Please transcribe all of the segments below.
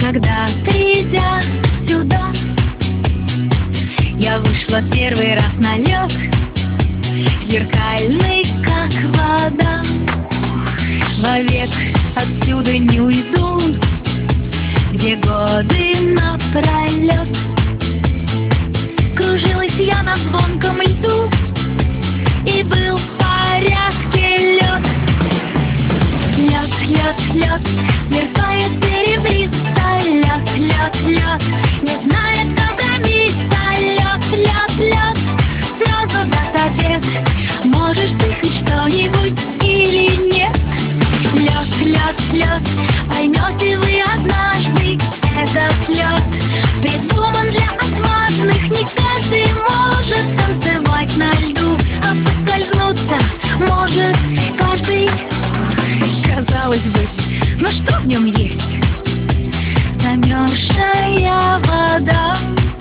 Когда, придя сюда, я вышла первый раз на лед, зеркальный, как вода. Вовек отсюда не уйду, где годы напролет. Кружилась я на звонком льду, и был в порядке лед. Лед, лед, лед, сверкает серебристо. Лед, лед, лед, не знает программиста. Лед, лед, лед, сразу даст ответ. Можешь ты хоть что-нибудь или нет? Лед, лед, лед, поймете вы однажды. Этот лед придуман для отважных. Не каждый может танцевать на льду, а поскользнуться может каждый. Казалось бы, но что в нем есть? Замерзшая вода.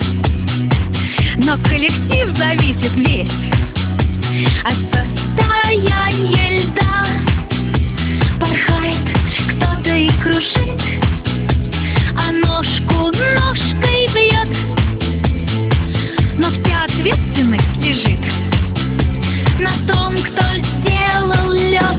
Но коллектив зависит весь от состояния льда. Порхает кто-то и кружит, а ножку ножкой бьет. Но вся ответственность лежит на том, кто сделал лед.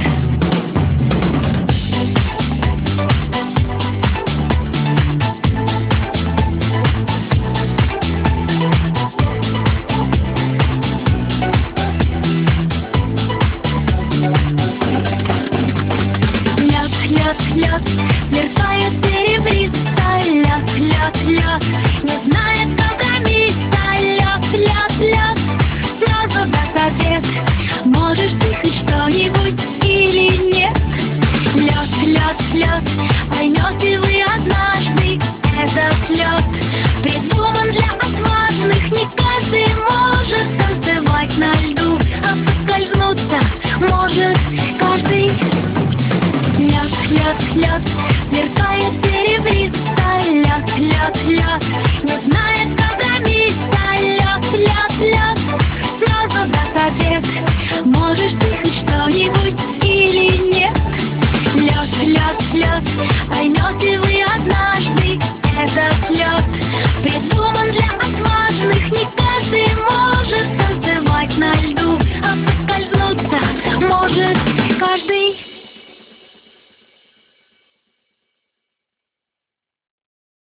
Лед, сверкает серебристо. Лед, лед, лед, не знает программиста. Лед, лед, лед, сразу даст ответ. Можешь ты хоть что-нибудь или нет? Лед, лед, лед, поймете вы однажды. Этот лед придуман для отважных. Не каждый может танцевать на льду, а поскользнуться может каждый. Лед, лед, лед, сверкает серебристо. Лед, лед, лед, не знает программиста. Лед, лед, лед, сразу даст ответ. Можешь ты хоть что-нибудь или нет? Лед, лед, лед, поймете